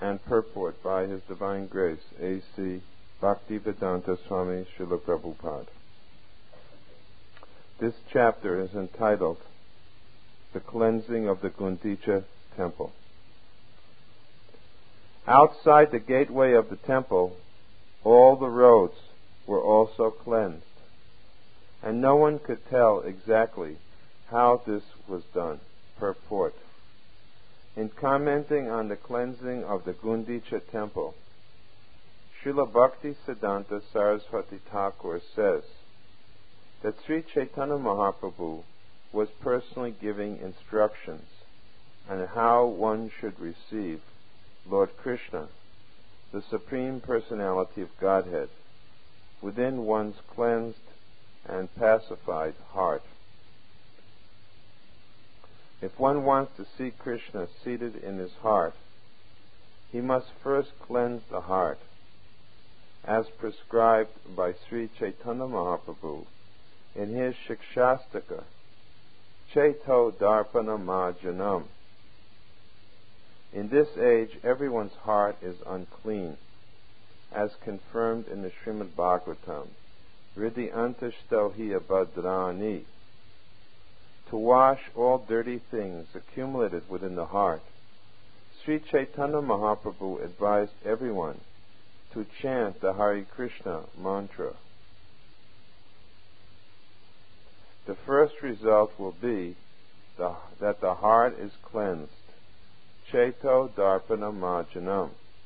and purport by His Divine Grace, A.C. Bhaktivedanta Swami Srila Prabhupada. This chapter is entitled The Cleansing of the Gundicha Temple. Outside the gateway of the temple, all the roads were also cleansed, and no one could tell exactly how this was done. Purport. In commenting on the cleansing of the Gundicha temple, Srila Bhaktisiddhanta Saraswati Thakur says that Sri Chaitanya Mahaprabhu was personally giving instructions on how one should receive Lord Krishna, the Supreme Personality of Godhead, within one's cleansed and pacified heart. If one wants to see Krishna seated in his heart, he must first cleanse the heart, as prescribed by Sri Chaitanya Mahaprabhu in his Shikshastaka, Chaito Darpana Majanam. In this age, everyone's heart is unclean, as confirmed in the Srimad Bhagavatam, Riddhi Antashto Hi Abhadrani. To wash all dirty things accumulated within the heart, Sri Chaitanya Mahaprabhu advised everyone to chant the Hare Krishna mantra. The first result will be that the heart is cleansed. Chaito Darpana Majanam.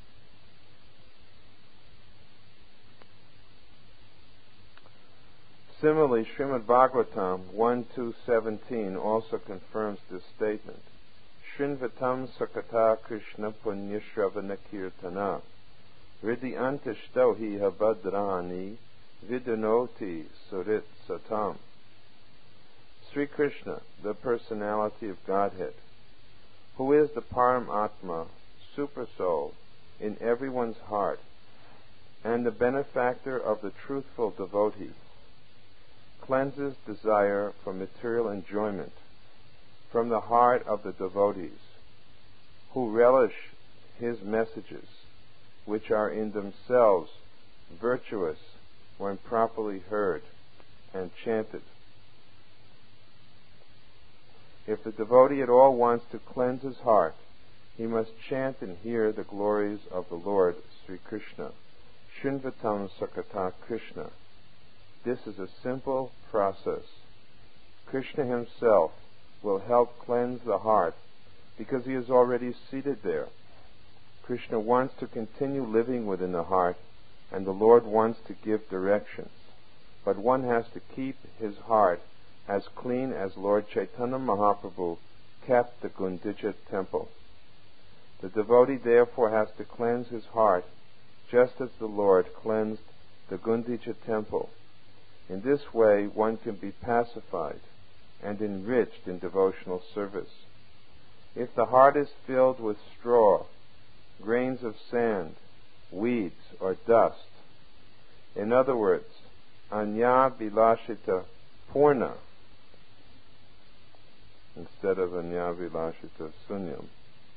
Similarly, Srimad Bhagavatam 1.2.17 also confirms this statement. Shrinvatam Sakata Krishna Punyashravana Kirtana Riddhi Antashto Hi Habhadrani Vidunoti Surit Satam. Sri Krishna, the Personality of Godhead, who is the Paramatma, Super Soul, in everyone's heart, and the benefactor of the truthful devotee, cleanses desire for material enjoyment from the heart of the devotees, who relish his messages, which are in themselves virtuous when properly heard and chanted. If the devotee at all wants to cleanse his heart, he must chant and hear the glories of the Lord Sri Krishna. Shrinvatam Sakata Krishna. This is a simple process. Krishna himself will help cleanse the heart because he is already seated there. Krishna wants to continue living within the heart, and the Lord wants to give directions. But one has to keep his heart as clean as Lord Chaitanya Mahaprabhu kept the Gundicha temple. The devotee therefore has to cleanse his heart just as the Lord cleansed the Gundicha temple. In this way one can be pacified and enriched in devotional service. If the heart is filled with straw, grains of sand, weeds, or dust, in other words, anya vilashita purna, instead of anya vilashita sunyam,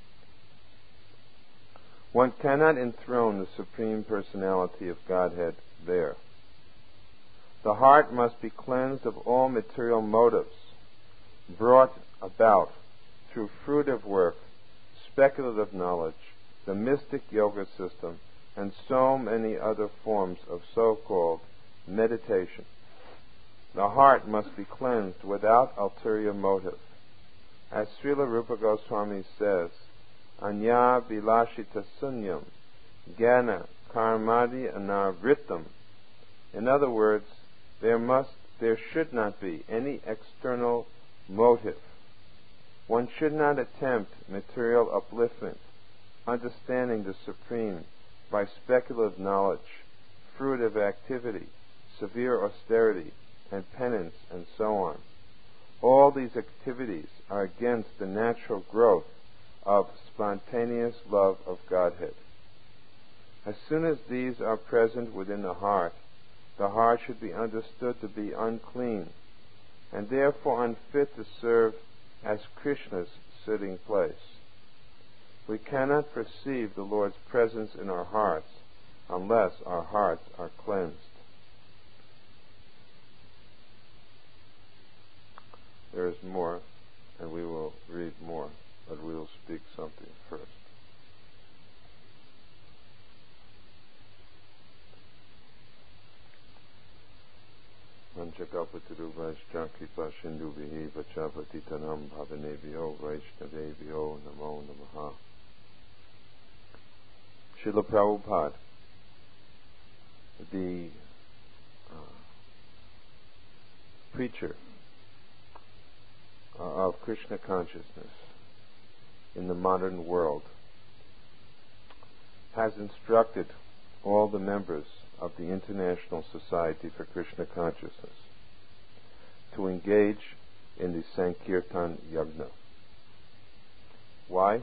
one cannot enthrone the Supreme Personality of Godhead there. The heart must be cleansed of all material motives brought about through fruitive work, speculative knowledge, the mystic yoga system, and so many other forms of so-called meditation. The heart must be cleansed without ulterior motive. As Srila Rupa Goswami says, Anya vilashita sunyam, jnana karmadi anavritam. In other words, there should not be any external motive. One should not attempt material upliftment, understanding the Supreme by speculative knowledge, fruitive activity, severe austerity, and penance, and so on. All these activities are against the natural growth of spontaneous love of Godhead. As soon as these are present within the heart should be understood to be unclean, and therefore unfit to serve as Krishna's sitting place. We cannot perceive the Lord's presence in our hearts unless our hearts are cleansed. There is more, and we will read more, but we will speak something first. Manchakapatiruvaishcha kripa sindhuvihi vachapatitanam bhavanebhyo vaishnavebhyo namo namaha. Srila Prabhupada, the preacher of Krishna consciousness in the modern world, has instructed all the members of the International Society for Krishna Consciousness to engage in the Sankirtan Yajna. Why?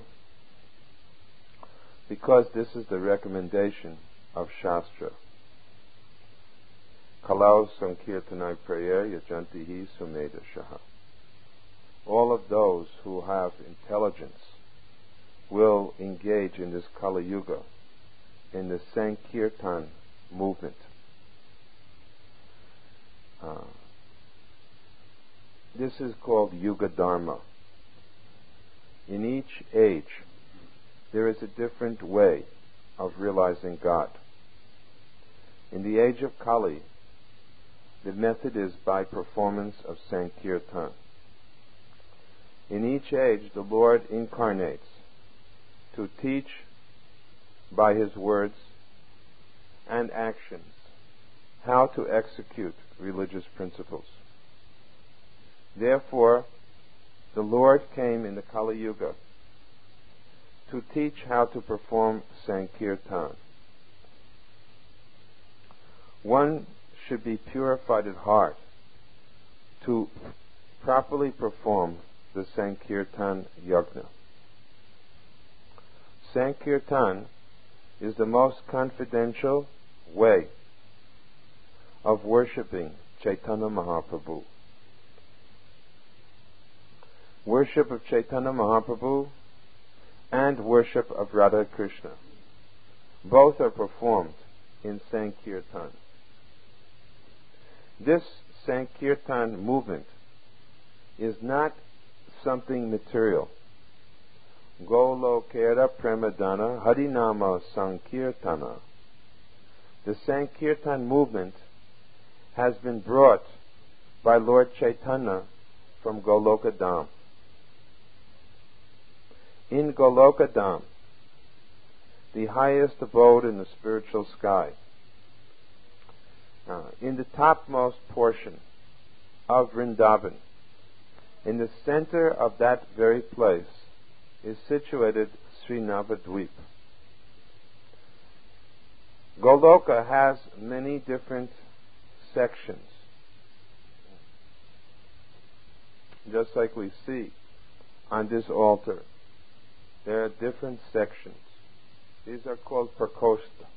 Because this is the recommendation of Shastra. Kalau Sankirtanai Prayer Yajantihi Sumeda Shaha. All of those who have intelligence will engage in this Kali Yuga, in the Sankirtan movement. This is called Yuga Dharma. In each age, there is a different way of realizing God. In the age of Kali, the method is by performance of Sankirtan. In each age, the Lord incarnates to teach by His words and actions how to execute religious principles. Therefore, the Lord came in the Kali Yuga to teach how to perform Sankirtan. One should be purified at heart to properly perform the Sankirtan Yajna. Sankirtan is the most confidential way of worshipping Chaitanya Mahaprabhu. Worship of Chaitanya Mahaprabhu and worship of Radha Krishna, both are performed in Sankirtan. This Sankirtan movement is not something material. Golokera Premadana Harinama Sankirtana. The Sankirtan movement has been brought by Lord Chaitanya from Golokadam. In Golokadam, the highest abode in the spiritual sky, in the topmost portion of Vrindavan, in the center of that very place, is situated Sri Navadvip. Goloka has many different sections, just like we see on this altar. There are different sections. These are called prakosta.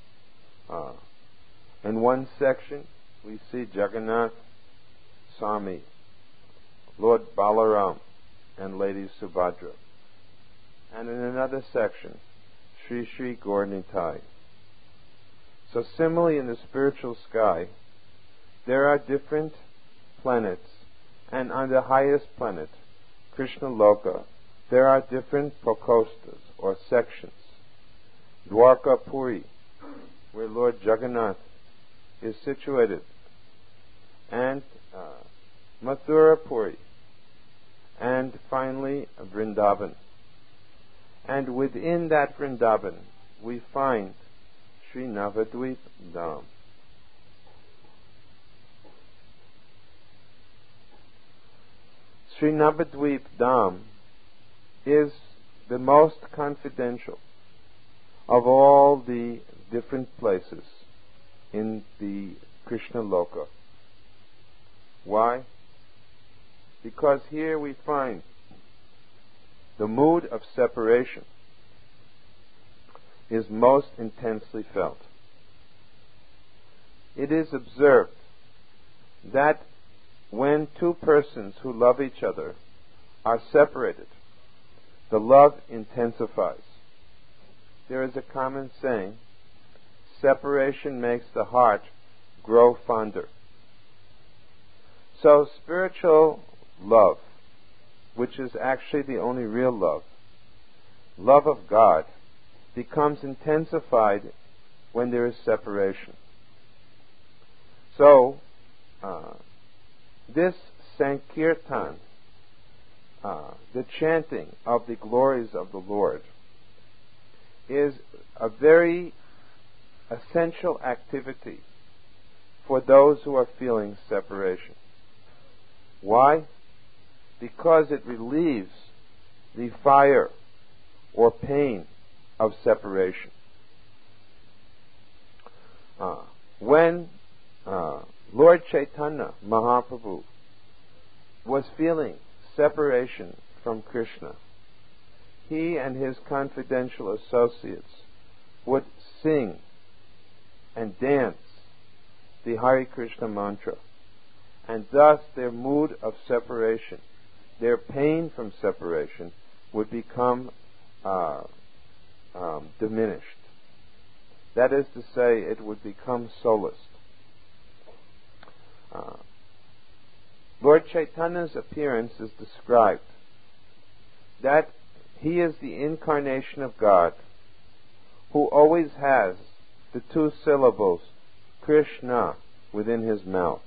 In one section, we see Jagannath Swami, Lord Balaram, and Lady Subhadra. And in another section, Sri Sri Gaur Nitai. So similarly, in the spiritual sky, there are different planets, and on the highest planet, Krishna Loka, there are different prakostas or sections. Dwarka Puri, where Lord Jagannath is situated, and Mathura Puri, and finally Vrindavan. And within that Vrindavan, we find Sri Navadvip Dham. Sri Navadvip Dham is the most confidential of all the different places in the Krishna Loka. Why? Because here we find the mood of separation is most intensely felt. It is observed that when two persons who love each other are separated, the love intensifies. There is a common saying, separation makes the heart grow fonder. So spiritual love, which is actually the only real love, love of God, becomes intensified when there is separation. So, this Sankirtan, the chanting of the glories of the Lord, is a very essential activity for those who are feeling separation. Why? Because it relieves the fire or pain of separation. When Lord Chaitanya Mahaprabhu was feeling separation from Krishna, he and his confidential associates would sing and dance the Hare Krishna mantra, and thus their mood of separation, their pain from separation, would become diminished. That is to say, it would become solaced. Lord Chaitanya's appearance is described that he is the incarnation of God who always has the two syllables Krishna within his mouth.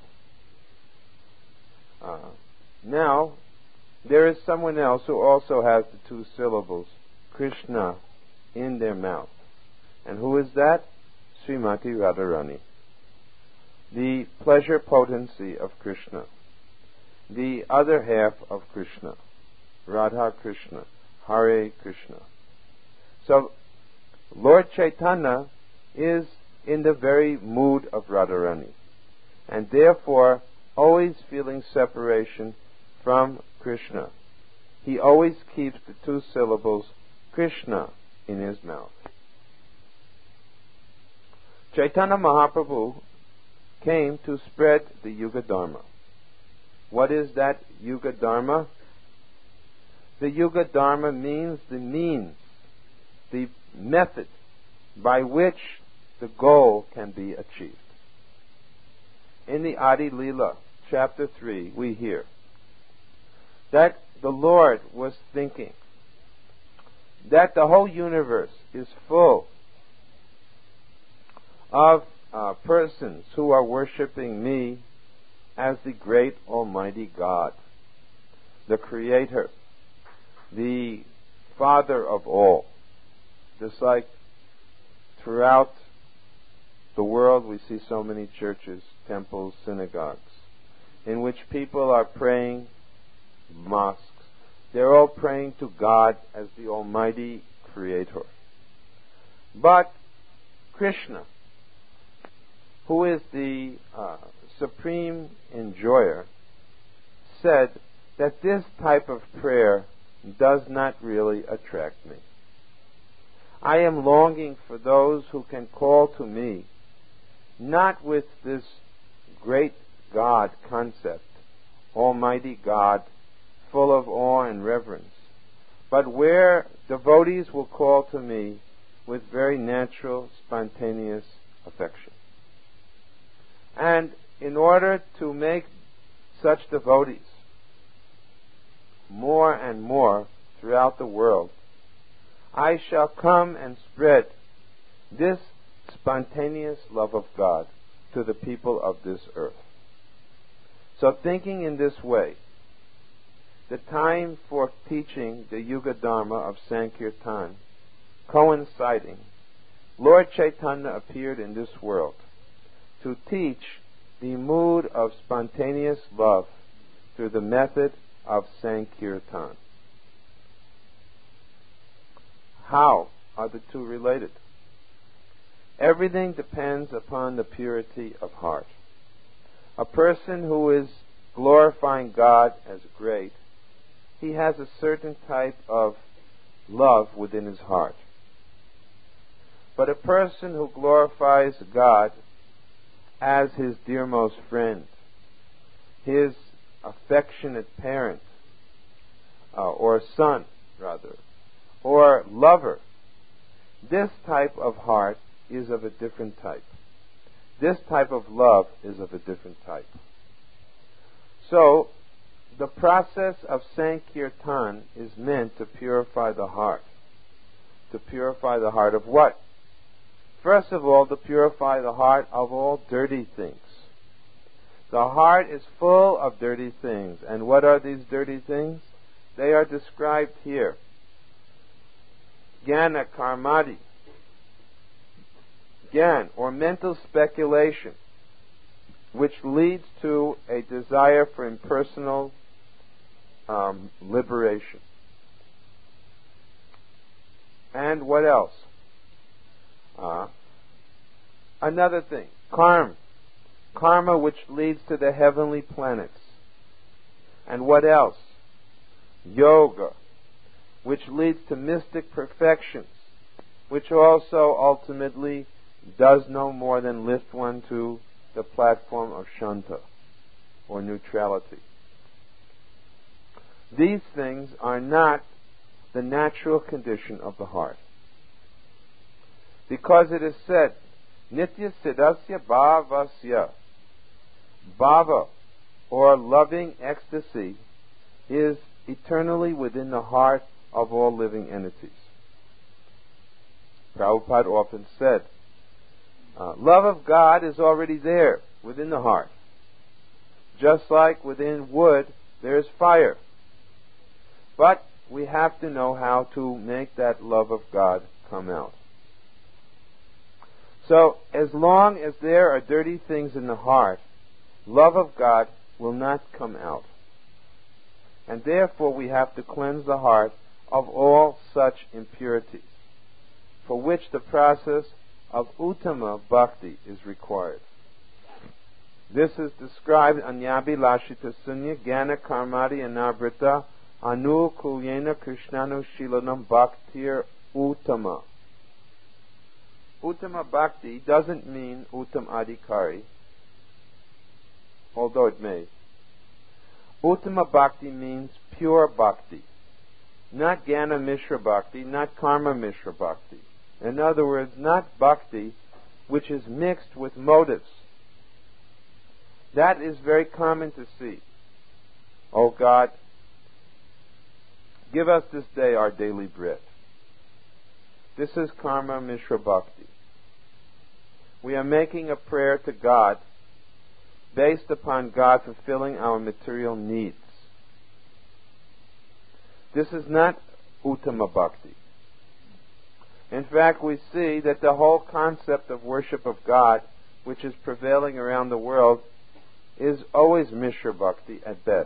Now, there is someone else who also has the two syllables Krishna in their mouth. And who is that? Srimati Radharani, the pleasure potency of Krishna, the other half of Krishna, Radha Krishna, Hare Krishna. So, Lord Chaitanya is in the very mood of Radharani, and therefore always feeling separation from Krishna. He always keeps the two syllables Krishna in his mouth. Chaitanya Mahaprabhu came to spread the Yuga Dharma. What is that Yuga Dharma? The Yuga Dharma means the means, the method by which the goal can be achieved. In the Adi Leela, chapter 3, we hear that the Lord was thinking that the whole universe is full of persons who are worshipping me as the great Almighty God, the Creator, the Father of all. Just like throughout the world we see so many churches, temples, synagogues, in which people are praying, mosques. They're all praying to God as the Almighty Creator. But Krishna, who is the supreme enjoyer, said that this type of prayer does not really attract me. I am longing for those who can call to me, not with this great God concept, Almighty God, full of awe and reverence, but where devotees will call to me with very natural, spontaneous affection. And in order to make such devotees more and more throughout the world, I shall come and spread this spontaneous love of God to the people of this earth. So thinking in this way, the time for teaching the Yuga Dharma of Sankirtan coinciding, Lord Chaitanya appeared in this world to teach the mood of spontaneous love through the method of Sankirtan. How are the two related? Everything depends upon the purity of heart. A person who is glorifying God as great, he has a certain type of love within his heart. But a person who glorifies God as his dearmost friend, his affectionate parent, or son, rather, or lover, this type of heart is of a different type. This type of love is of a different type. So, the process of Sankirtan is meant to purify the heart. To purify the heart of what? First of all, to purify the heart of all dirty things. The heart is full of dirty things. And what are these dirty things? They are described here. Jnana karmadi. Jnana, or mental speculation, which leads to a desire for impersonal liberation. And what else? Another thing, karma. Karma which leads to the heavenly planets. And what else? Yoga, which leads to mystic perfections, which also ultimately does no more than lift one to the platform of Shanta, or neutrality. These things are not the natural condition of the heart. Because it is said, Nitya Siddhasya Bhavasya. Bhava, or loving ecstasy, is eternally within the heart of all living entities. Prabhupada often said, love of God is already there within the heart. Just like within wood there is fire. But we have to know how to make that love of God come out. So, as long as there are dirty things in the heart, love of God will not come out. And therefore we have to cleanse the heart of all such impurities, for which the process of Uttama Bhakti is required. This is described in Anyabhilashita Sunya Jnana Karmadi Anavrita Anu Kulyena Krishnanu Shilanam Bhaktir Uttama. Uttama Bhakti doesn't mean Uttam Adhikari, although it may. Uttama Bhakti means pure Bhakti. Not Jnana Mishra Bhakti, not Karma Mishra Bhakti. In other words, not Bhakti which is mixed with motives. That is very common to see. Oh God, give us this day our daily bread. This is Karma Mishra Bhakti. We are making a prayer to God based upon God fulfilling our material needs. This is not Uttama Bhakti. In fact, we see that the whole concept of worship of God, which is prevailing around the world, is always Mishra Bhakti at best.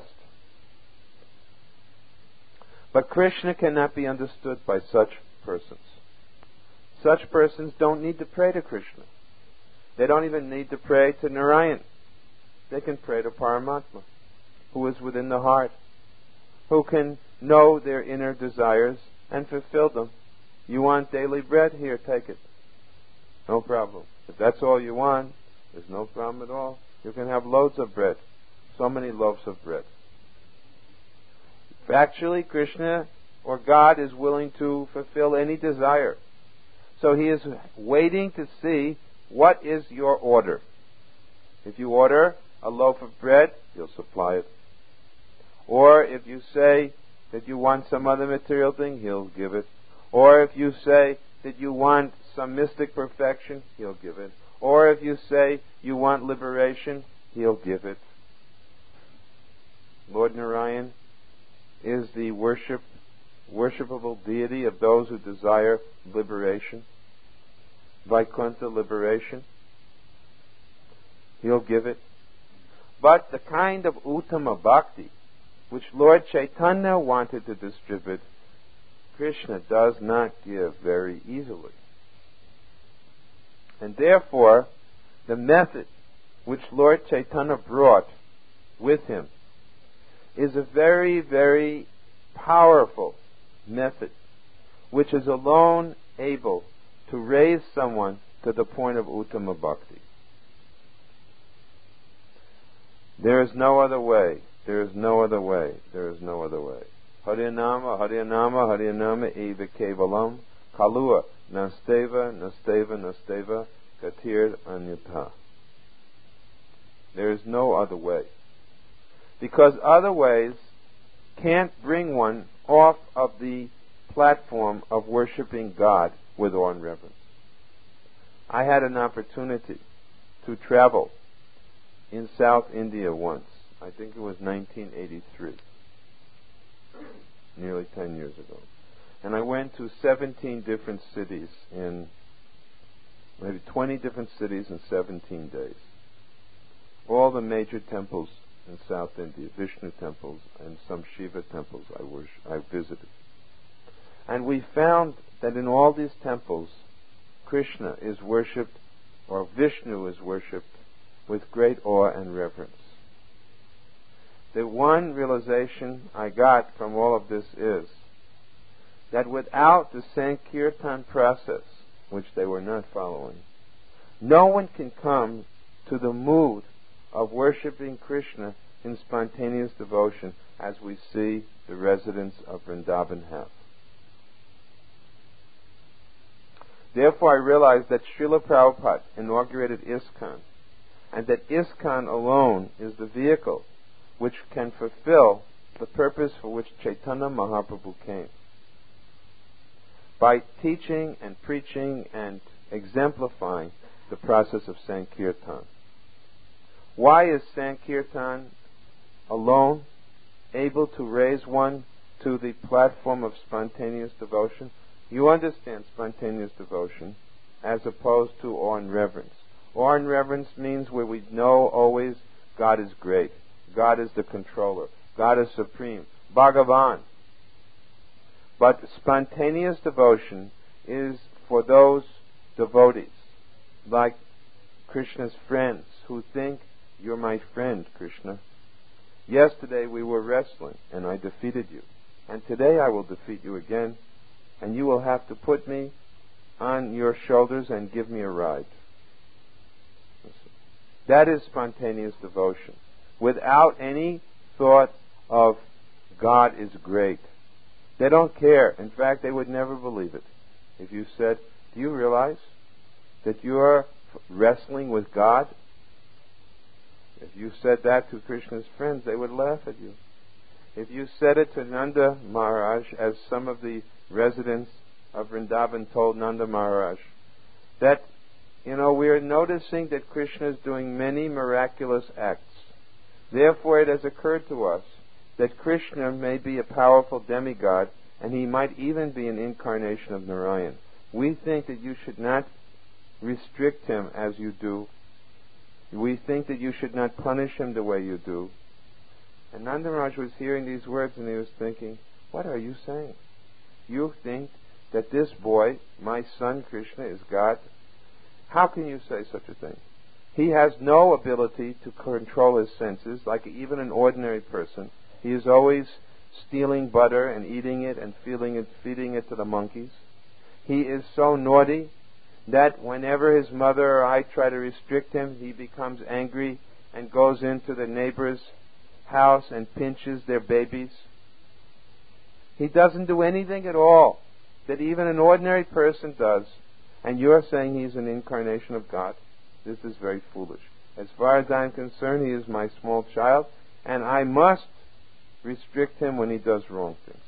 But Krishna cannot be understood by such persons. Such persons don't need to pray to Krishna. They don't even need to pray to Narayan. They can pray to Paramatma, who is within the heart, who can know their inner desires and fulfill them. You want daily bread? Here, take it. No problem. If that's all you want, there's no problem at all. You can have loads of bread. So many loaves of bread. Actually, Krishna or God is willing to fulfill any desire. So He is waiting to see what is your order. If you order a loaf of bread, He'll supply it. Or if you say that you want some other material thing, He'll give it. Or if you say that you want some mystic perfection, He'll give it. Or if you say you want liberation, He'll give it. Lord Narayan is the worshipable deity of those who desire liberation, Vaikuntha liberation. He'll give it. But the kind of Uttama Bhakti which Lord Chaitanya wanted to distribute, Krishna does not give very easily. And therefore, the method which Lord Chaitanya brought with Him is a very, very powerful method which is alone able to raise someone to the point of Uttama Bhakti. There is no other way. There is no other way. There is no other way. Harinama, Harinama, Harinama, Eva Kevalam, Kalua, Nasteva, Nasteva, Nasteva, Katir Anyata. There is no other way. Because other ways can't bring one off of the platform of worshiping God with awe and reverence. I had an opportunity to travel in South India once. I think it was 1983, nearly 10 years ago. And I went to 17 different cities in maybe 20 different cities in 17 days. All the major temples in South India, Vishnu temples and some Shiva temples I visited. And we found that in all these temples, Krishna is worshipped, or Vishnu is worshipped, with great awe and reverence. The one realization I got from all of this is that without the Sankirtan process, which they were not following, no one can come to the mood of worshipping Krishna in spontaneous devotion as we see the residents of Vrindavan have. Therefore I realized that Srila Prabhupada inaugurated ISKCON, and that ISKCON alone is the vehicle which can fulfill the purpose for which Chaitanya Mahaprabhu came. By teaching and preaching and exemplifying the process of Sankirtan. Why is Sankirtan alone able to raise one to the platform of spontaneous devotion? You understand spontaneous devotion as opposed to awe and reverence. Awe and reverence means where we know always God is great, God is the controller, God is supreme, Bhagavan. But spontaneous devotion is for those devotees, like Krishna's friends, who think, you're my friend, Krishna. Yesterday we were wrestling, and I defeated you. And today I will defeat you again, and you will have to put me on your shoulders and give me a ride. That is spontaneous devotion, without any thought of God is great. They don't care. In fact, they would never believe it. If you said, do you realize that you're wrestling with God? If you said that to Krishna's friends, they would laugh at you. If you said it to Nanda Maharaj, as some of the residents of Vrindavan told Nanda Maharaj, that, we are noticing that Krishna is doing many miraculous acts. Therefore, it has occurred to us that Krishna may be a powerful demigod, and he might even be an incarnation of Narayan. We think that you should not restrict him as you do. We think that you should not punish him the way you do. And Nanda Maharaj was hearing these words and he was thinking, what are you saying? You think that this boy, my son Krishna, is God? How can you say such a thing? He has no ability to control his senses, like even an ordinary person. He is always stealing butter and eating it and feeding it to the monkeys. He is so naughty that whenever his mother or I try to restrict him, he becomes angry and goes into the neighbor's house and pinches their babies. He doesn't do anything at all that even an ordinary person does, and you're saying he's an incarnation of God. This is very foolish. As far as I'm concerned, he is my small child, and I must restrict him when he does wrong things.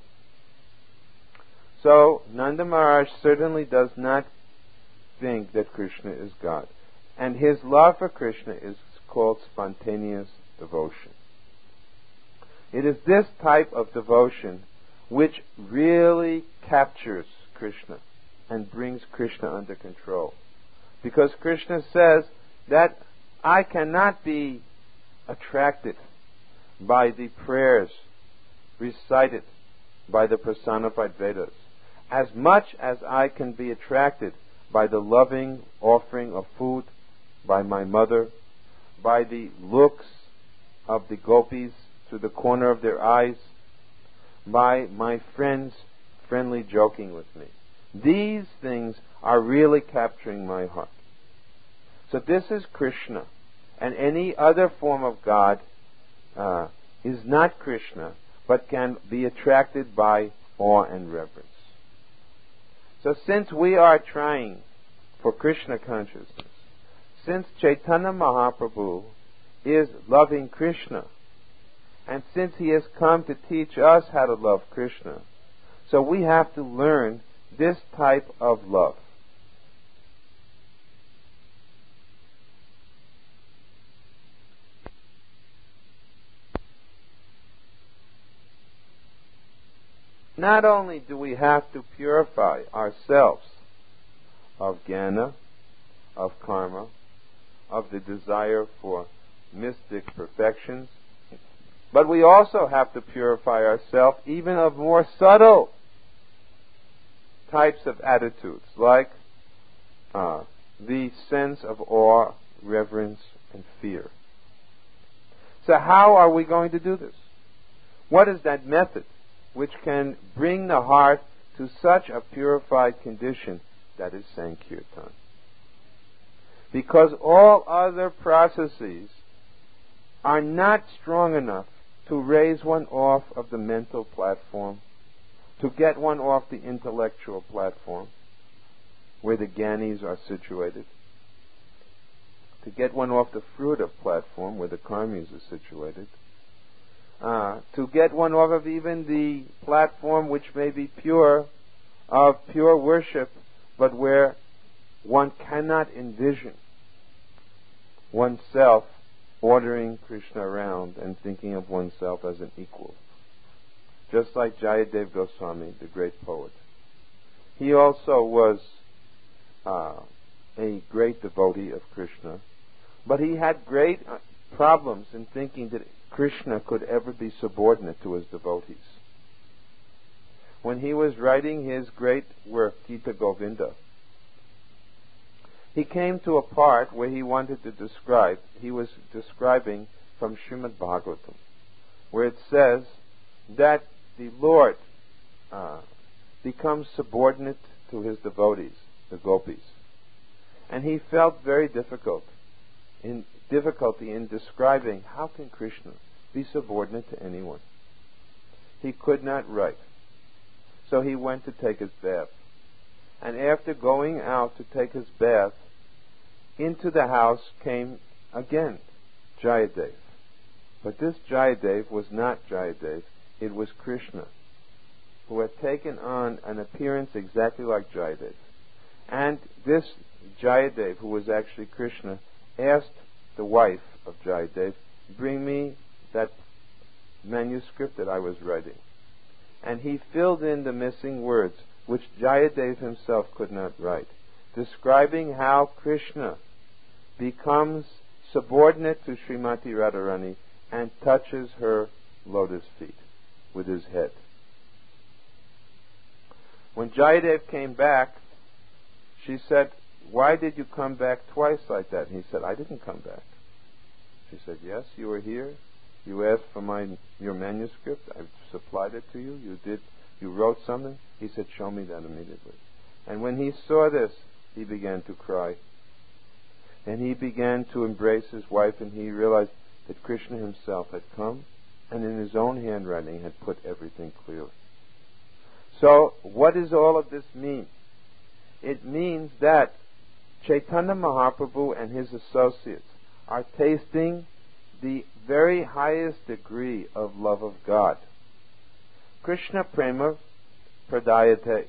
So, Nanda Maharaj certainly does not think that Krishna is God. And his love for Krishna is called spontaneous devotion. It is this type of devotion which really captures Krishna and brings Krishna under control. Because Krishna says that I cannot be attracted by the prayers recited by the personified Vedas as much as I can be attracted by the loving offering of food by my mother, by the looks of the gopis through the corner of their eyes, by my friends friendly joking with me. These things are really capturing my heart. So this is Krishna. And any other form of God is not Krishna, but can be attracted by awe and reverence. So since we are trying for Krishna consciousness, since Chaitanya Mahaprabhu is loving Krishna, and since he has come to teach us how to love Krishna, so we have to learn this type of love. Not only do we have to purify ourselves of jnana, of karma, of the desire for mystic perfections, but we also have to purify ourselves even of more subtle types of attitudes, like the sense of awe, reverence, and fear. So how are we going to do this? What is that method which can bring the heart to such a purified condition that is Sankirtan? Because all other processes are not strong enough to raise one off of the mental platform, to get one off the intellectual platform, where the Gyanis are situated, to get one off the fruitive platform, where the Karmis are situated, to get one off of even the platform which may be pure, of pure worship, but where one cannot envision oneself ordering Krishna around and thinking of oneself as an equal. Just like Jayadev Goswami, the great poet. He also was a great devotee of Krishna, but he had great problems in thinking that Krishna could ever be subordinate to his devotees. When he was writing his great work, Gita Govinda, he came to a part where he wanted to describe, he was describing from Srimad Bhagavatam, where it says that the Lord becomes subordinate to his devotees, the gopis. And he felt very difficulty in describing how can Krishna be subordinate to anyone. He could not write. So he went to take his bath. And after going out to take his bath, into the house came again Jayadev. But this Jayadev was not Jayadev, it was Krishna, who had taken on an appearance exactly like Jayadev. And this Jayadev, who was actually Krishna, asked the wife of Jayadev, bring me that manuscript that I was writing. And he filled in the missing words, which Jayadev himself could not write, describing how Krishna becomes subordinate to Srimati Radharani and touches her lotus feet with his head. When Jayadev came back, she said, why did you come back twice like that? And he said, I didn't come back. She said, yes, you were here. You asked for your manuscript. I supplied it to you. You wrote something. He said, show me that immediately. And when he saw this, he began to cry. And he began to embrace his wife, and he realized that Krishna himself had come and in his own handwriting had put everything clearly. So, what does all of this mean? It means that Chaitanya Mahaprabhu and his associates are tasting the very highest degree of love of God. Krishna Prema Pradayate.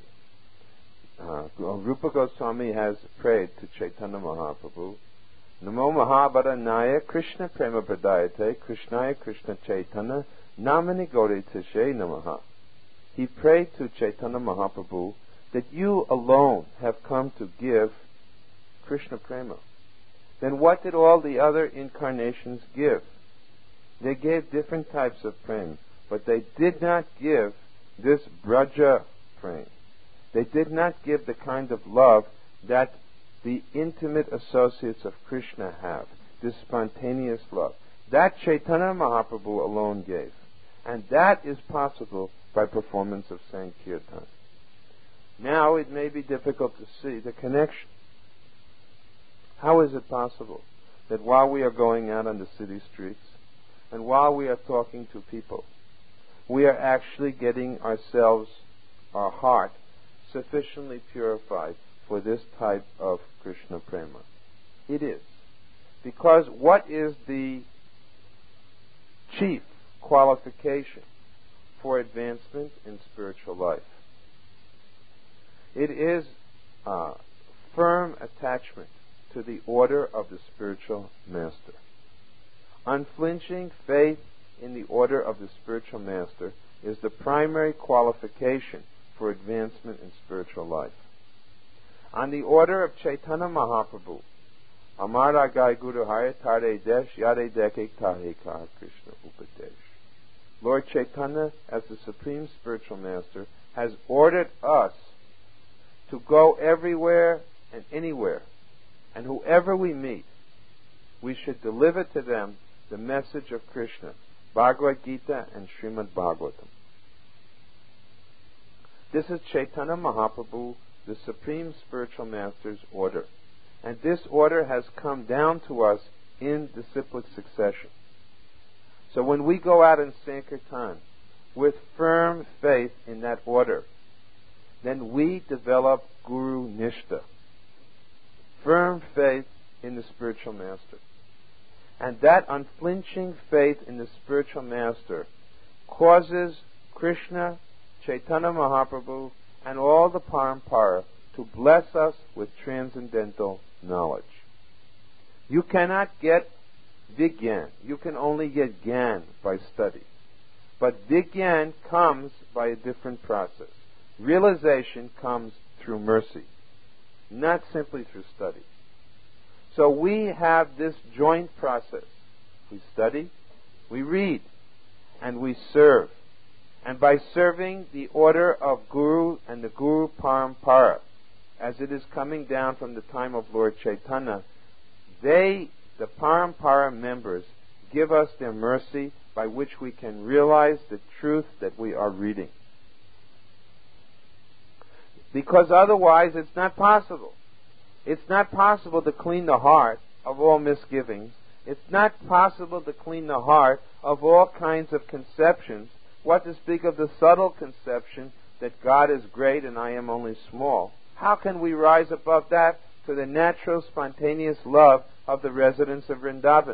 Rupa Goswami has prayed to Chaitanya Mahaprabhu, Namo Mahabharanaya Krishna Prema Pradayate Krishnaya Krishna Chaitanya Namani Gauri Tishe Namaha. He prayed to Chaitanya Mahaprabhu that you alone have come to give Krishna Prema. Then what did all the other incarnations give? They gave different types of prema, but they did not give this Braja prema. They did not give the kind of love that the intimate associates of Krishna have, this spontaneous love. That Chaitanya Mahaprabhu alone gave. And that is possible by performance of Sankirtan. Now it may be difficult to see the connection. How is it possible that while we are going out on the city streets, and while we are talking to people, we are actually getting ourselves, our heart, sufficiently purified for this type of Krishna prema. It is. Because what is the chief qualification for advancement in spiritual life? It is firm attachment to the order of the spiritual master. Unflinching faith in the order of the spiritual master is the primary qualification for advancement in spiritual life. On the order of Chaitanya Mahaprabhu, Amara Gai Guru Hare Tare Desh Yare Deke Tahe Kaha Krishna Upadesh. Lord Chaitanya, as the Supreme Spiritual Master, has ordered us to go everywhere and anywhere, and whoever we meet, we should deliver to them the message of Krishna, Bhagavad Gita and Srimad Bhagavatam. This is Chaitanya Mahaprabhu, the Supreme Spiritual Master's order. And this order has come down to us in disciplic succession. So when we go out in Sankirtan with firm faith in that order, then we develop Guru Nishta, firm faith in the spiritual master. And that unflinching faith in the spiritual master causes Krishna, Chaitanya Mahaprabhu, and all the Parampara to bless us with transcendental knowledge. You cannot get Vigyan. You can only get Gyan by study. But Vigyan comes by a different process. Realization comes through mercy, not simply through study. So we have this joint process. We study, we read, and we serve. And by serving the order of Guru and the Guru Parampara, as it is coming down from the time of Lord Chaitanya, the Parampara members, give us their mercy by which we can realize the truth that we are reading. Because otherwise it's not possible. It's not possible to clean the heart of all misgivings. It's not possible to clean the heart of all kinds of conceptions. What to speak of the subtle conception that God is great and I am only small. How can we rise above that to the natural, spontaneous love of the residents of Vrindavan?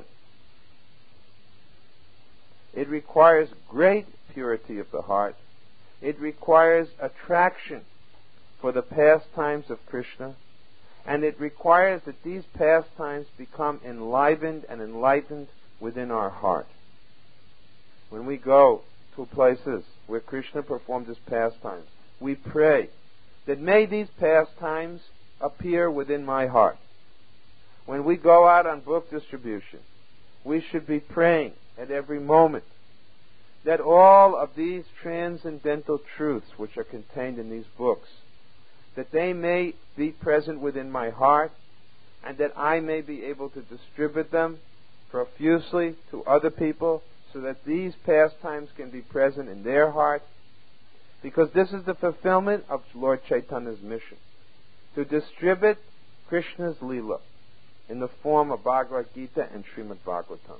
It requires great purity of the heart. It requires attraction for the pastimes of Krishna. And it requires that these pastimes become enlivened and enlightened within our heart. When we go to places where Krishna performed his pastimes, we pray that may these pastimes appear within my heart. When we go out on book distribution, we should be praying at every moment that all of these transcendental truths which are contained in these books, that they may be present within my heart, and that I may be able to distribute them profusely to other people, so that these pastimes can be present in their heart. Because this is the fulfillment of Lord Chaitanya's mission, to distribute Krishna's Leela in the form of Bhagavad Gita and Srimad Bhagavatam.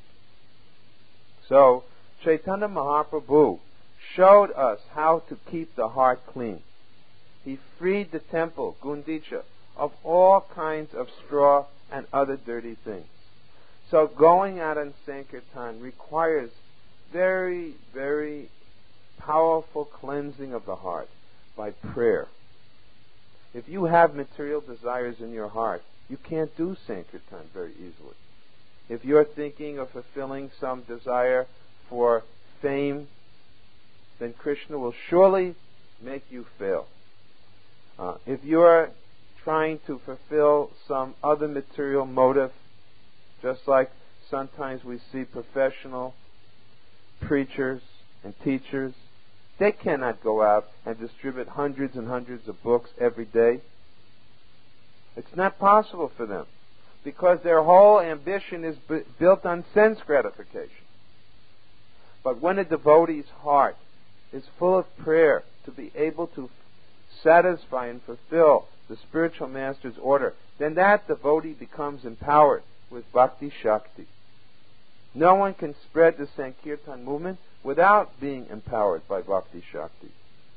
So, Chaitanya Mahaprabhu showed us how to keep the heart clean. He freed the temple, Gundicha, of all kinds of straw and other dirty things. So going out on Sankirtan requires very, very powerful cleansing of the heart by prayer. If you have material desires in your heart, you can't do Sankirtan very easily. If you're thinking of fulfilling some desire for fame, then Krishna will surely make you fail. If you're trying to fulfill some other material motive, just like sometimes we see professional preachers and teachers, they cannot go out and distribute hundreds and hundreds of books every day. It's not possible for them, because their whole ambition is built on sense gratification. But when a devotee's heart is full of prayer to be able to satisfy and fulfill the spiritual master's order, then that devotee becomes empowered with bhakti shakti. No one can spread the Sankirtan movement without being empowered by Bhakti Shakti.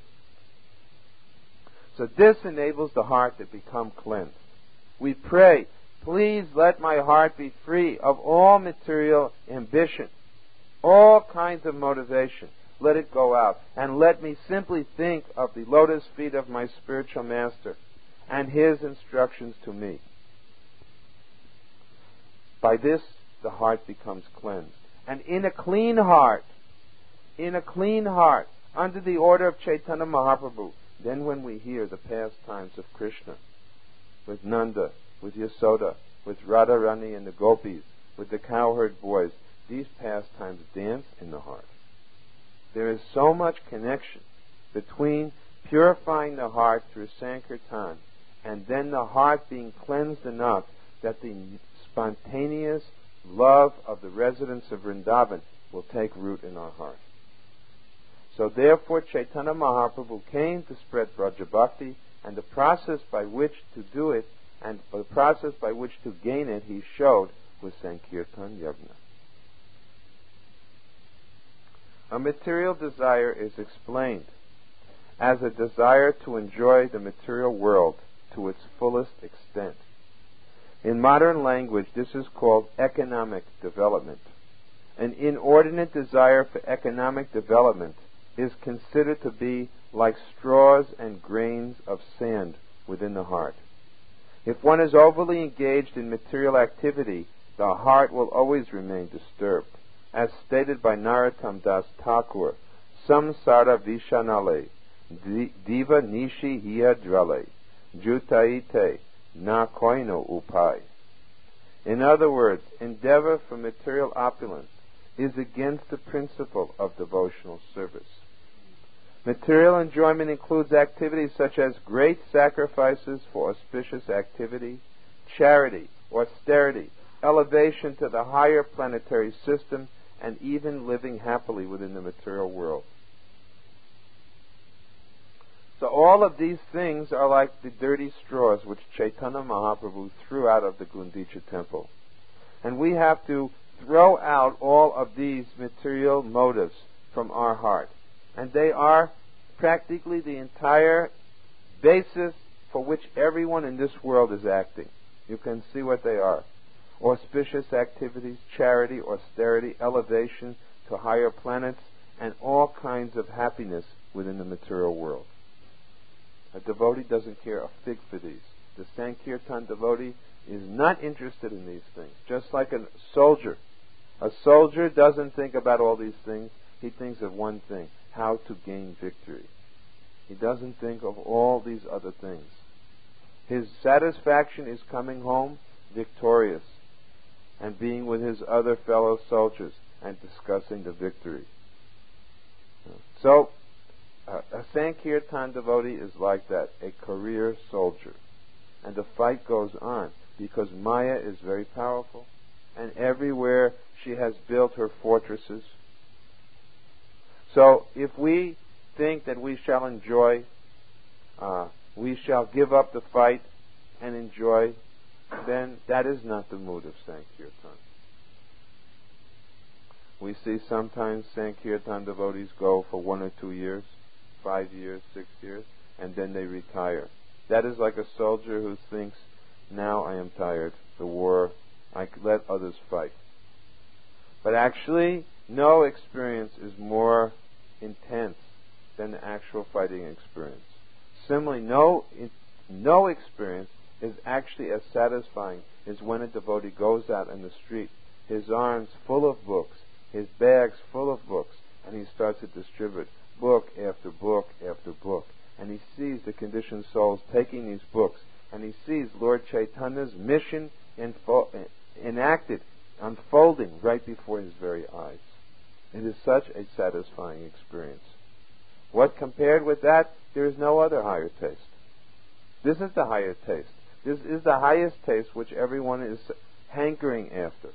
So this enables the heart to become cleansed. We pray, please let my heart be free of all material ambition, all kinds of motivation. Let it go out. And let me simply think of the lotus feet of my spiritual master and his instructions to me. By this, the heart becomes cleansed. And in a clean heart, under the order of Chaitanya Mahaprabhu, then when we hear the pastimes of Krishna, with Nanda, with Yasoda, with Radharani and the gopis, with the cowherd boys, these pastimes dance in the heart. There is so much connection between purifying the heart through Sankirtan and then the heart being cleansed enough that the spontaneous love of the residents of Vrindavan will take root in our heart. So therefore Chaitanya Mahaprabhu came to spread Braja Bhakti, and the process by which to do it and the process by which to gain it he showed with Sankirtan Yagna. A material desire is explained as a desire to enjoy the material world to its fullest extent. In modern language, this is called economic development. An inordinate desire for economic development is considered to be like straws and grains of sand within the heart. If one is overly engaged in material activity, the heart will always remain disturbed. As stated by Narottam Das Thakur, Samsara Vishanale, Diva Nishi Hiya Drale, Jutaite, Na Koino Upai. In other words, endeavor for material opulence is against the principle of devotional service. Material enjoyment includes activities such as great sacrifices for auspicious activity, charity, austerity, elevation to the higher planetary system, and even living happily within the material world. So all of these things are like the dirty straws which Chaitanya Mahaprabhu threw out of the Gundicha temple. And we have to throw out all of these material motives from our heart. And they are practically the entire basis for which everyone in this world is acting. You can see what they are. Auspicious activities, charity, austerity, elevation to higher planets, and all kinds of happiness within the material world. A devotee doesn't care a fig for these. The Sankirtan devotee is not interested in these things. Just like a soldier. A soldier doesn't think about all these things. He thinks of one thing, how to gain victory. He doesn't think of all these other things. His satisfaction is coming home victorious and being with his other fellow soldiers and discussing the victory. So, a Sankirtan devotee is like that, a career soldier. And the fight goes on because Maya is very powerful, and everywhere she has built her fortresses. So, if we think that we shall enjoy, we shall give up the fight and enjoy, then that is not the mood of Sankirtan. We see sometimes Sankirtan devotees go for 1 or 2 years, 5 years, 6 years, and then they retire. That is like a soldier who thinks, now I am tired, the war, I let others fight. But actually, no experience is more intense than the actual fighting experience. Similarly, no experience is actually as satisfying as when a devotee goes out in the street, his arms full of books, his bags full of books, and he starts to distribute book after book after book. And he sees the conditioned souls taking these books, and he sees Lord Chaitanya's mission enacted, unfolding right before his very eyes. It is such a satisfying experience. What compared with that, there is no other higher taste. This is the higher taste. This is the highest taste which everyone is hankering after.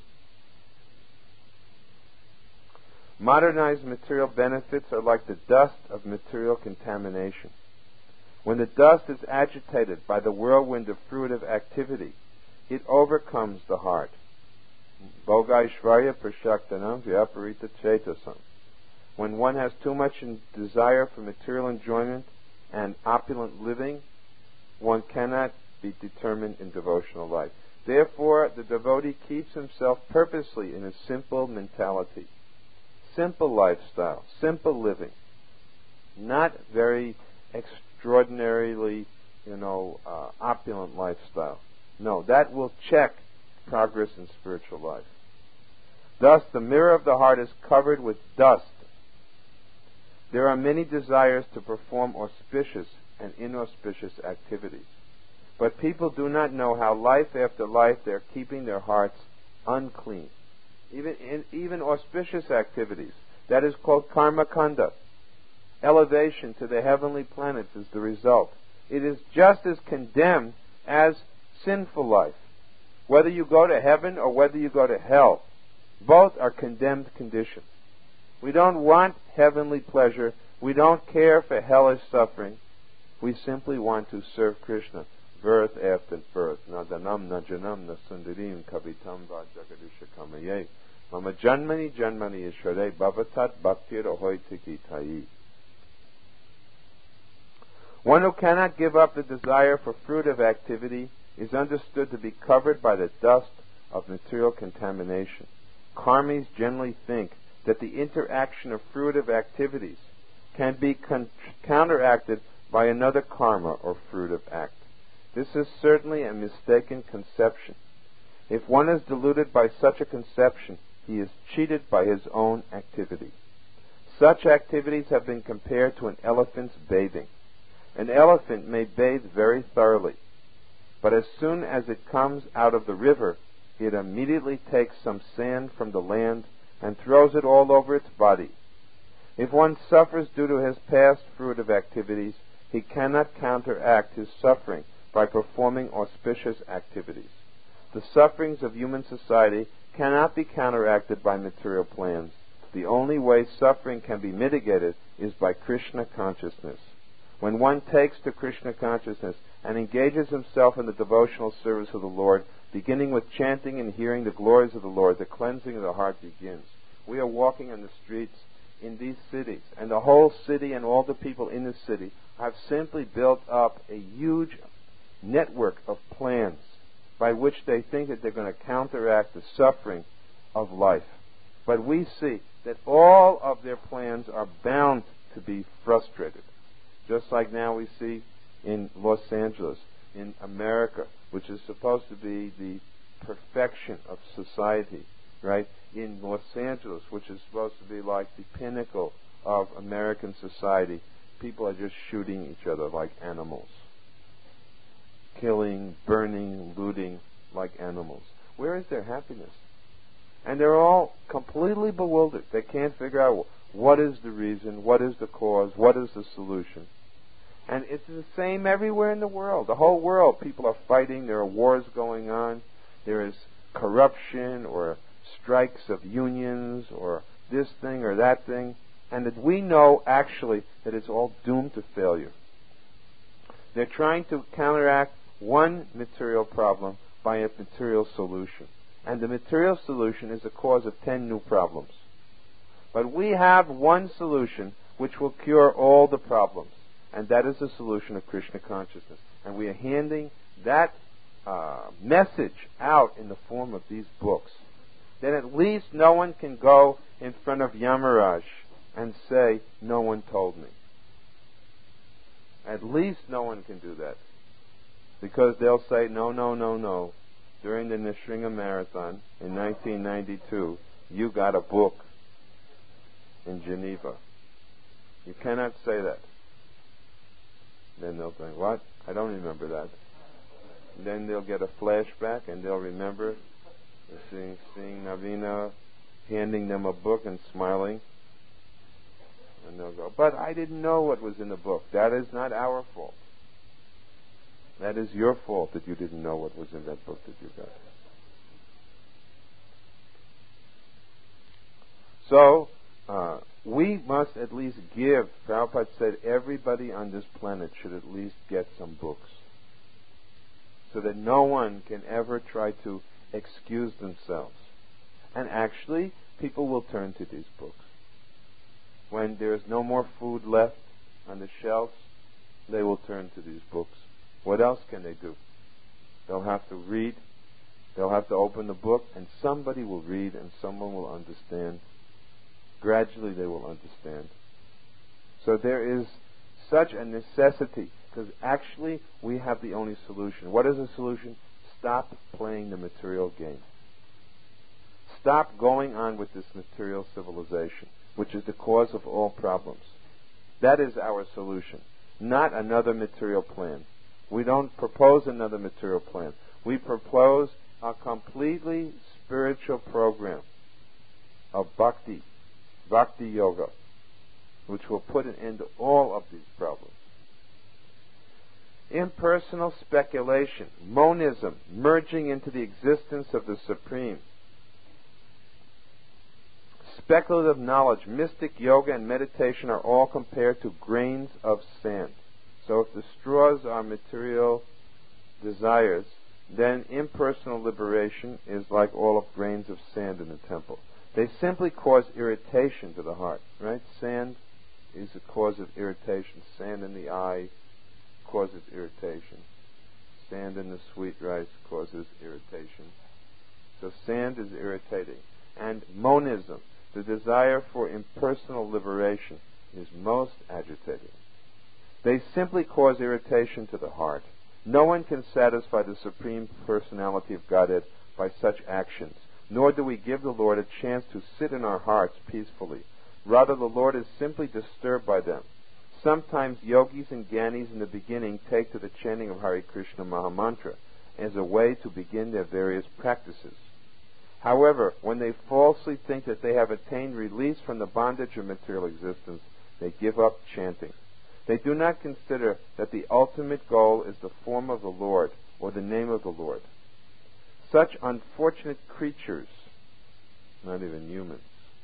Modernized material benefits are like the dust of material contamination. When the dust is agitated by the whirlwind of fruitive activity, it overcomes the heart. Bhogaishvarya prashaktanam vyaparita chetasam. when one has too much desire for material enjoyment and opulent living, one cannot be determined in devotional life. Therefore, the devotee keeps himself purposely in a simple mentality, simple lifestyle, simple living, not very extraordinarily, opulent lifestyle. No, that will check progress in spiritual life. Thus, the mirror of the heart is covered with dust. There are many desires to perform auspicious and inauspicious activities. But people do not know how life after life they are keeping their hearts unclean. Even auspicious activities. That is called karma kanda. Elevation to the heavenly planets is the result. It is just as condemned as sinful life. Whether you go to heaven or whether you go to hell, both are condemned conditions. We don't want heavenly pleasure. We don't care for hellish suffering. We simply want to serve Krishna, birth after birth. Nadanam najanam nasundarim kavitam va jagadisha kamaye. Mama janmani janmani ishware bhavatat bhaktir ahoy tikitai. One who cannot give up the desire for fruitive activity is understood to be covered by the dust of material contamination. Karmis generally think that the interaction of fruitive activities can be counteracted by another karma or fruitive act. This is certainly a mistaken conception. If one is deluded by such a conception, he is cheated by his own activity. Such activities have been compared to an elephant's bathing. An elephant may bathe very thoroughly, but as soon as it comes out of the river, it immediately takes some sand from the land and throws it all over its body. If one suffers due to his past fruitive activities, he cannot counteract his suffering by performing auspicious activities. The sufferings of human society cannot be counteracted by material plans. The only way suffering can be mitigated is by Krishna consciousness. When one takes to Krishna consciousness and engages himself in the devotional service of the Lord, beginning with chanting and hearing the glories of the Lord, the cleansing of the heart begins. We are walking on the streets in these cities, and the whole city and all the people in the city have simply built up a huge network of plans by which they think that they're going to counteract the suffering of life. But we see that all of their plans are bound to be frustrated. Just like now we see in Los Angeles, in America, which is supposed to be the perfection of society, right? In Los Angeles, which is supposed to be like the pinnacle of American society, people are just shooting each other like animals. Killing, burning, looting like animals. Where is their happiness? And they're all completely bewildered. They can't figure out what is the reason, what is the cause, what is the solution. And it's the same everywhere in the world. The whole world, people are fighting. There are wars going on. There is corruption or strikes of unions or this thing or that thing. And that we know actually that it's all doomed to failure. They're trying to counteract one material problem by a material solution. And the material solution is the cause of 10 new problems. But we have one solution which will cure all the problems. And that is the solution of Krishna consciousness. And we are handing that message out in the form of these books. Then at least no one can go in front of Yamaraj and say, no one told me. At least no one can do that. Because they'll say, no. During the Nishringa Marathon in 1992, you got a book in Geneva. You cannot say that. Then they'll think, what? I don't remember that. Then they'll get a flashback and they'll remember seeing Navina handing them a book and smiling. And they'll go, but I didn't know what was in the book. That is not our fault. That is your fault that you didn't know what was in that book that you got. So, we must at least give. Prabhupada said everybody on this planet should at least get some books. So that no one can ever try to excuse themselves. And actually, people will turn to these books. when there is no more food left on the shelves, they will turn to these books. What else can they do? They'll have to read. They'll have to open the book, and somebody will read and someone will understand. Gradually they will understand. So there is such a necessity, because actually we have the only solution. What is the solution? Stop playing the material game. Stop going on with this material civilization, which is the cause of all problems. That is our solution, not another material plan. We don't propose another material plan. We propose a completely spiritual program of bhakti yoga, which will put an end to all of these problems. Impersonal speculation, monism, merging into the existence of the Supreme. Speculative knowledge, mystic yoga, and meditation are all compared to grains of sand. So if the straws are material desires, then impersonal liberation is like all of grains of sand in the temple. They simply cause irritation to the heart, right? Sand is a cause of irritation. Sand in the eye causes irritation. Sand in the sweet rice causes irritation. So sand is irritating. And monism, the desire for impersonal liberation, is most agitating. They simply cause irritation to the heart. No one can satisfy the Supreme Personality of Godhead by such actions, nor do we give the Lord a chance to sit in our hearts peacefully. Rather, the Lord is simply disturbed by them. Sometimes yogis and gyanis in the beginning take to the chanting of Hare Krishna Mahamantra as a way to begin their various practices. However, when they falsely think that they have attained release from the bondage of material existence, they give up chanting. They do not consider that the ultimate goal is the form of the Lord or the name of the Lord. Such unfortunate creatures, not even humans,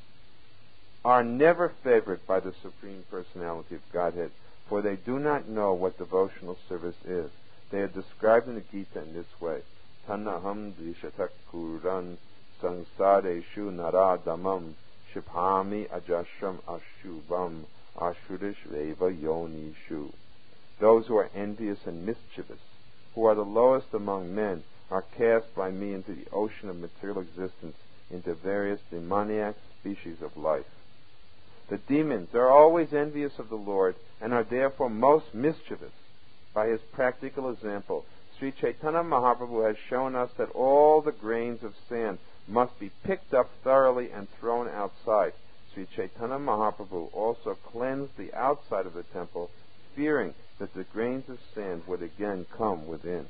are never favored by the Supreme Personality of Godhead, for they do not know what devotional service is. They are described in the Gita in this way: Tanaham dvishatak kuran samsareshu naradamam shibhami ajashram ashubam ashurish veva yonishu. Those who are envious and mischievous, who are the lowest among men, are cast by me into the ocean of material existence, into various demoniac species of life. The demons are always envious of the Lord and are therefore most mischievous. By his practical example, Sri Chaitanya Mahaprabhu has shown us that all the grains of sand must be picked up thoroughly and thrown outside. Sri Chaitanya Mahaprabhu also cleansed the outside of the temple, fearing that the grains of sand would again come within.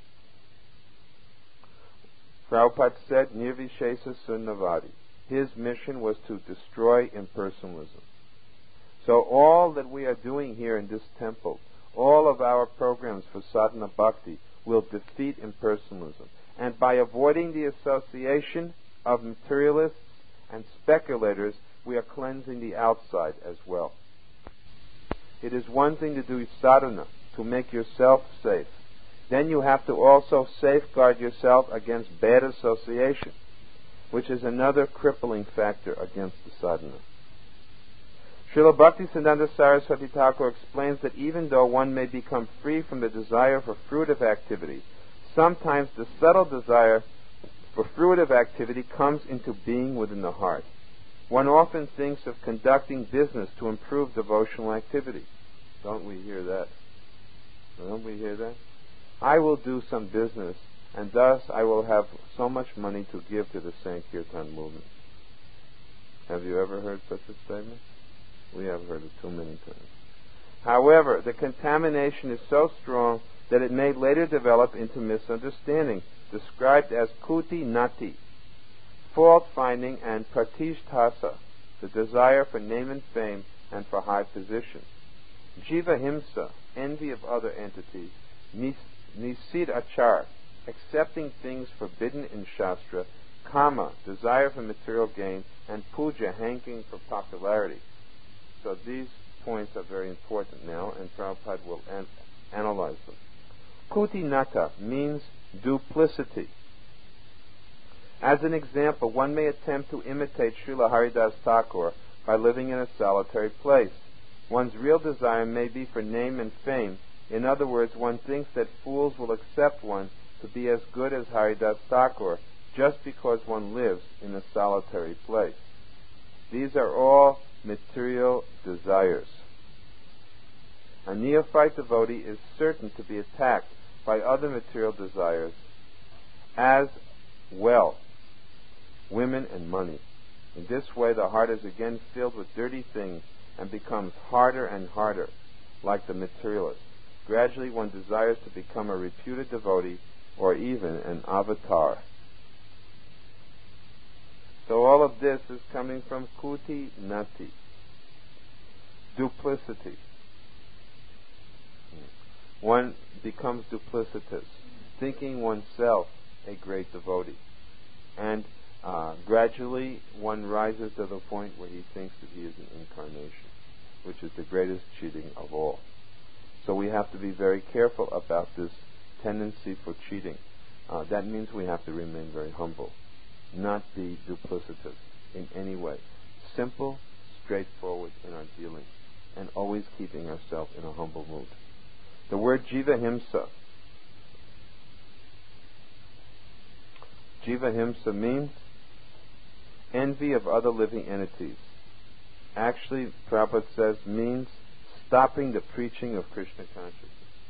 Prabhupada said, Nirvishesa Sunnavadi. His mission was to destroy impersonalism. So all that we are doing here in this temple, all of our programs for sadhana bhakti, will defeat impersonalism. And by avoiding the association of materialists and speculators, we are cleansing the outside as well. It is one thing to do sadhana, to make yourself safe. Then you have to also safeguard yourself against bad association, which is another crippling factor against the sadhana. Srila Bhaktisiddhanta Saraswati Thakur explains that even though one may become free from the desire for fruitive activity, sometimes the subtle desire for fruitive activity comes into being within the heart. One often thinks of conducting business to improve devotional activity. Don't we hear that? Don't we hear that? I will do some business, and thus I will have so much money to give to the Sankirtan movement. Have you ever heard such a statement? We have heard it too many times. However, the contamination is so strong that it may later develop into misunderstanding, described as kuti nati, fault-finding, and pratishtasa, the desire for name and fame and for high position. Jiva himsa, envy of other entities. Nisid achar, accepting things forbidden in Shastra. Kama, desire for material gain. And puja, hankering for popularity. So these points are very important now, and Prabhupada will analyze them. Kuti nata means duplicity. As an example, one may attempt to imitate Srila Haridas Thakur, by living in a solitary place. One's real desire may be for name and fame. In other words, one thinks that fools will accept one to be as good as Haridas Thakur just because one lives in a solitary place. These are all material desires. A neophyte devotee is certain to be attacked by other material desires as well, women and money. In this way, the heart is again filled with dirty things and becomes harder and harder, like the materialist. Gradually, one desires to become a reputed devotee or even an avatar. So all of this is coming from kuti nati, duplicity. One becomes duplicitous, thinking oneself a great devotee. And gradually one rises to the point where he thinks that he is an incarnation, which is the greatest cheating of all. So we have to be very careful about this tendency for cheating. That means we have to remain very humble, not be duplicitous in any way. Simple, straightforward in our dealings, and always keeping ourselves in a humble mood. The word jivahimsa. Jivahimsa means envy of other living entities. Actually, Prabhupada says, means stopping the preaching of Krishna consciousness.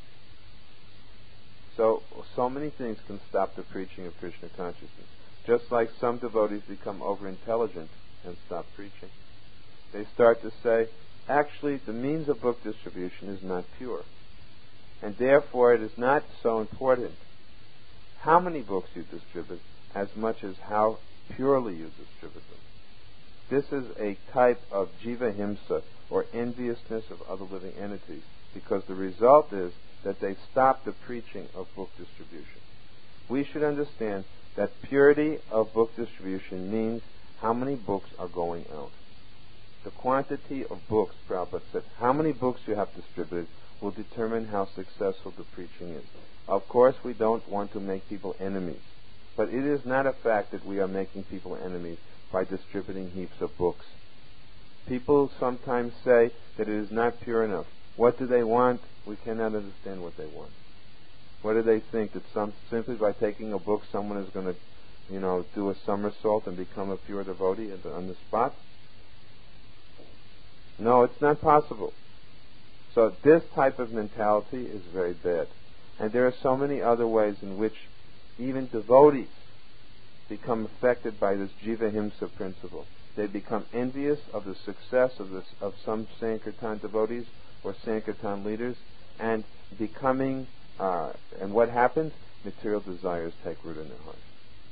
So many things can stop the preaching of Krishna consciousness. Just like some devotees become over-intelligent and stop preaching. They start to say, actually, the means of book distribution is not pure. And therefore, it is not so important how many books you distribute as much as how purely you distribute them. This is a type of jivahimsa, or enviousness of other living entities, because the result is that they stop the preaching of book distribution. We should understand that purity of book distribution means how many books are going out. The quantity of books, Prabhupada said, how many books you have distributed will determine how successful the preaching is. Of course, we don't want to make people enemies, but it is not a fact that we are making people enemies by distributing heaps of books. People sometimes say that it is not pure enough. What do they want? We cannot understand what they want. What do they think? That simply by taking a book, someone is going to, do a somersault and become a pure devotee on the spot? No, it's not possible. So this type of mentality is very bad. And there are so many other ways in which even devotees become affected by this jivahimsa principle. They become envious of the success of some Sankirtan devotees or Sankirtan leaders, and and what happens? Material desires take root in their heart.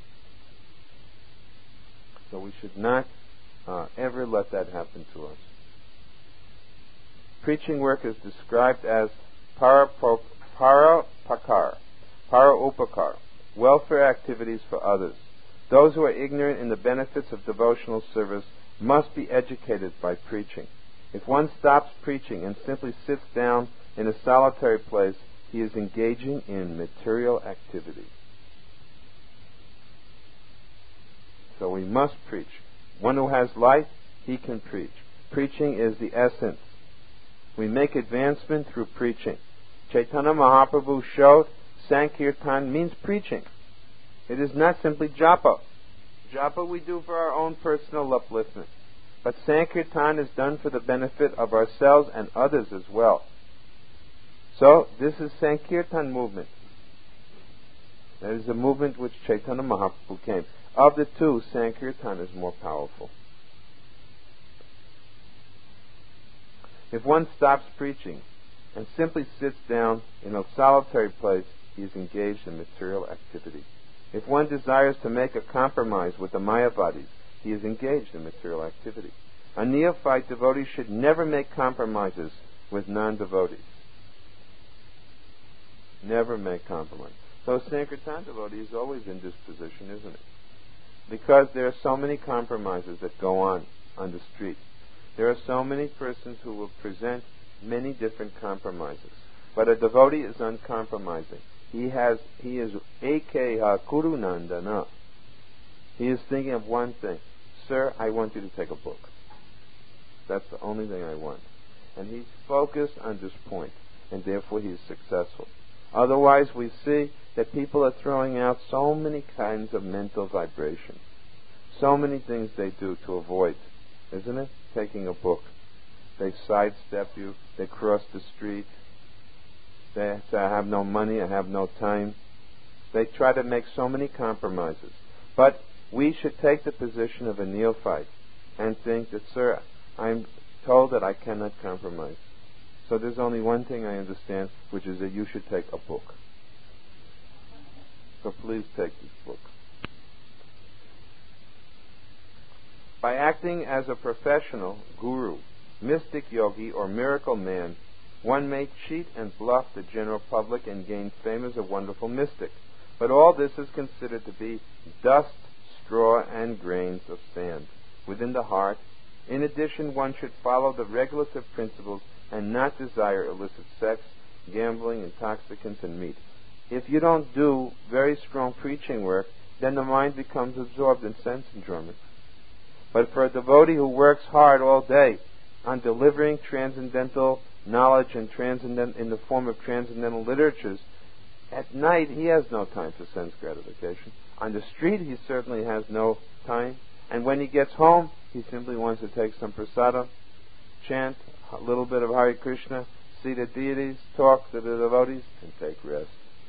So we should not ever let that happen to us. Preaching work is described as para-upakar, welfare activities for others. Those who are ignorant in the benefits of devotional service must be educated by preaching. If one stops preaching and simply sits down in a solitary place, he is engaging in material activity. So we must preach. One who has light, he can preach. Preaching is the essence. We make advancement through preaching. Chaitanya Mahaprabhu showed Sankirtan means preaching. It is not simply japa. Japa we do for our own personal upliftment. But Sankirtan is done for the benefit of ourselves and others as well. So, this is Sankirtan movement. That is the movement which Chaitanya Mahaprabhu came. Of the two, Sankirtan is more powerful. If one stops preaching and simply sits down in a solitary place, he is engaged in material activity. If one desires to make a compromise with the Mayavadis, he is engaged in material activity. A neophyte devotee should never make compromises with non-devotees. Never make compromise. So Sankirtan devotee is always in this position, isn't it? Because there are so many compromises that go on the street. There are so many persons who will present many different compromises. But a devotee is uncompromising. He is ekeha kurunandana. He is thinking of one thing. Sir, I want you to take a book. That's the only thing I want. And he's focused on this point, and therefore he's successful. Otherwise, we see that people are throwing out so many kinds of mental vibration. So many things they do to avoid, isn't it? Taking a book. They sidestep you. They cross the street. They say, I have no money. I have no time. They try to make so many compromises. But we should take the position of a neophyte and think that, sir, I'm told that I cannot compromise. So there's only one thing I understand, which is that you should take a book. So please take this book. By acting as a professional, guru, mystic yogi, or miracle man, one may cheat and bluff the general public and gain fame as a wonderful mystic. But all this is considered to be dust, straw, and grains of sand within the heart. In addition, one should follow the regulative principles and not desire illicit sex, gambling, intoxicants, and meat. If you don't do very strong preaching work, then the mind becomes absorbed in sense enjoyment. But for a devotee who works hard all day on delivering transcendental knowledge and in the form of transcendental literatures, at night he has no time for sense gratification. On the street he certainly has no time. And when he gets home, he simply wants to take some prasadam, chant a little bit of Hare Krishna, see the deities, talk to the devotees, and take rest.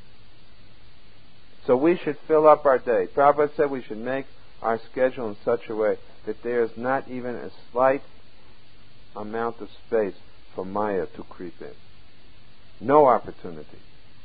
So we should fill up our day. Prabhupada said we should make our schedule in such a way that there is not even a slight amount of space for Maya to creep in. No opportunity.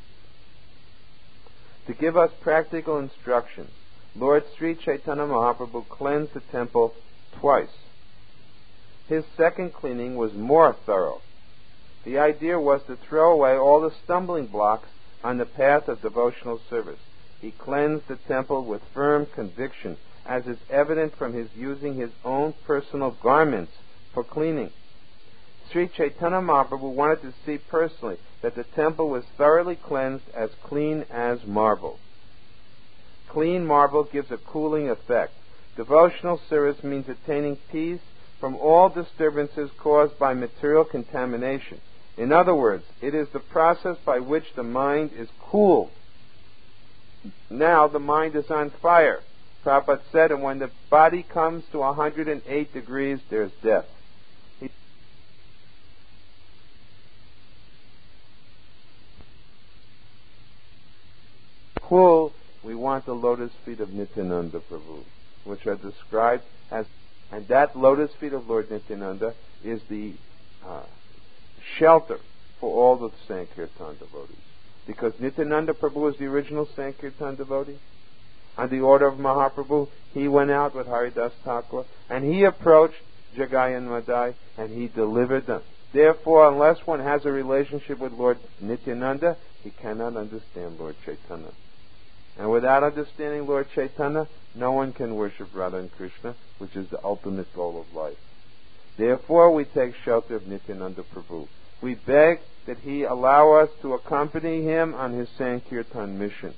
To give us practical instructions, Lord Sri Chaitanya Mahaprabhu cleansed the temple twice. His second cleaning was more thorough. The idea was to throw away all the stumbling blocks on the path of devotional service. He cleansed the temple with firm conviction, as is evident from his using his own personal garments for cleaning. Sri Chaitanya Mahaprabhu wanted to see personally that the temple was thoroughly cleansed, as clean as marble. Clean marble gives a cooling effect. Devotional service means attaining peace from all disturbances caused by material contamination. In other words, it is the process by which the mind is cooled. Now the mind is on fire. Prabhupada said, and when the body comes to 108 degrees, there's death. Cool, we want the lotus feet of Nityananda Prabhu, which are described as, and that lotus feet of Lord Nityananda is the shelter for all the Sankirtan devotees. Because Nityananda Prabhu is the original Sankirtan devotee. On the order of Mahaprabhu, he went out with Haridas Thakur, and he approached Jagai and Madai, and he delivered them. Therefore, unless one has a relationship with Lord Nityananda, he cannot understand Lord Chaitanya. And without understanding Lord Chaitanya, no one can worship Radha and Krishna, which is the ultimate goal of life. Therefore, we take shelter of Nityananda Prabhu. We beg that he allow us to accompany him on his Sankirtan mission.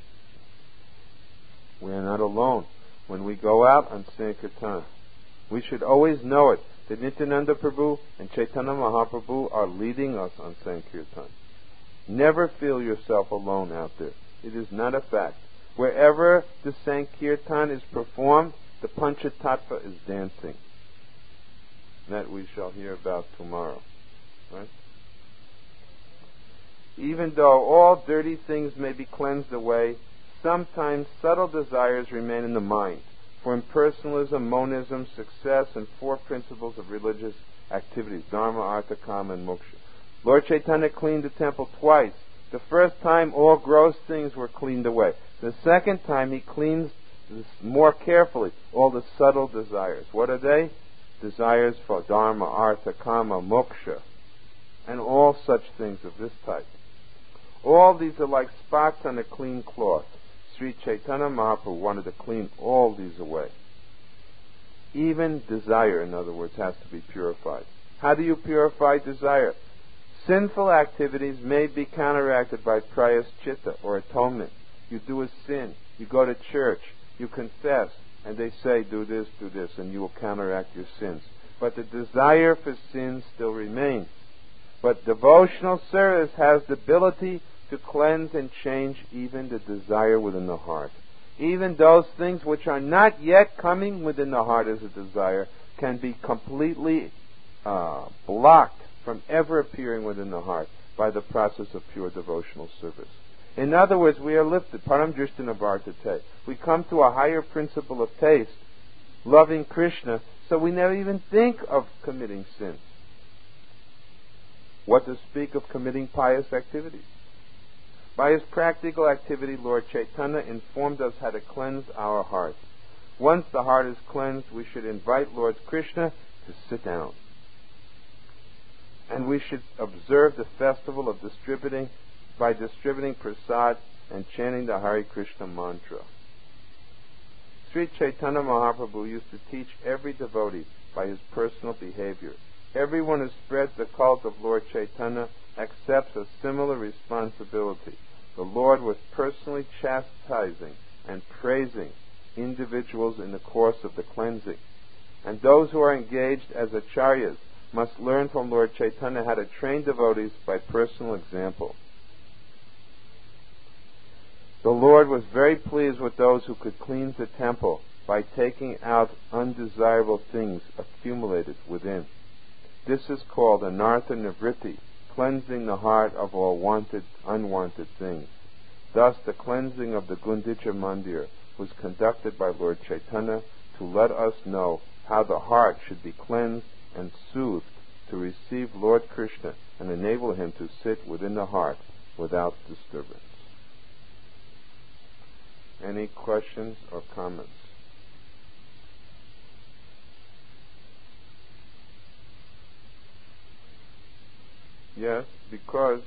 We are not alone when we go out on Sankirtan. We should always know it, that Nityananda Prabhu and Chaitanya Mahaprabhu are leading us on Sankirtan. Never feel yourself alone out there. It is not a fact. Wherever the Sankirtan is performed, the Panchatattva is dancing. That we shall hear about tomorrow. Right? Even though all dirty things may be cleansed away, sometimes subtle desires remain in the mind for impersonalism, monism, success, and four principles of religious activities: Dharma, Artha, Kama, and Moksha. Lord Chaitanya cleaned the temple twice. The first time, all gross things were cleaned away. The second time, he cleans more carefully all the subtle desires. What are they? Desires for Dharma, Artha, Kama, Moksha, and all such things of this type. All these are like spots on a clean cloth. Sri Chaitanya Mahaprabhu wanted to clean all these away. Even desire, in other words, has to be purified. How do you purify desire? Sinful activities may be counteracted by prayaschita, or atonement. You do a sin, you go to church, you confess, and they say, do this, and you will counteract your sins. but the desire for sin still remains. But devotional service has the ability to cleanse and change even the desire within the heart. Even those things which are not yet coming within the heart as a desire can be completely blocked from ever appearing within the heart by the process of pure devotional service. In other words, we are lifted, param drishtina vartate. We come to a higher principle of taste, loving Krishna, so we never even think of committing sins. What to speak of committing pious activities? By his practical activity, Lord Chaitanya informed us how to cleanse our hearts. Once the heart is cleansed, we should invite Lord Krishna to sit down. And we should observe the festival of distributing prasad and chanting the Hare Krishna mantra. Sri Chaitanya Mahaprabhu used to teach every devotee by his personal behavior. Everyone who spreads the cult of Lord Chaitanya accepts a similar responsibility. The Lord was personally chastising and praising individuals in the course of the cleansing. And those who are engaged as acharyas must learn from Lord Chaitanya how to train devotees by personal example. The Lord was very pleased with those who could cleanse the temple by taking out undesirable things accumulated within. This is called anartha nivritti, cleansing the heart of all unwanted things. Thus, the cleansing of the Gundicha Mandir was conducted by Lord Chaitanya to let us know how the heart should be cleansed and soothed to receive Lord Krishna and enable him to sit within the heart without disturbance. Any questions or comments? Yes, because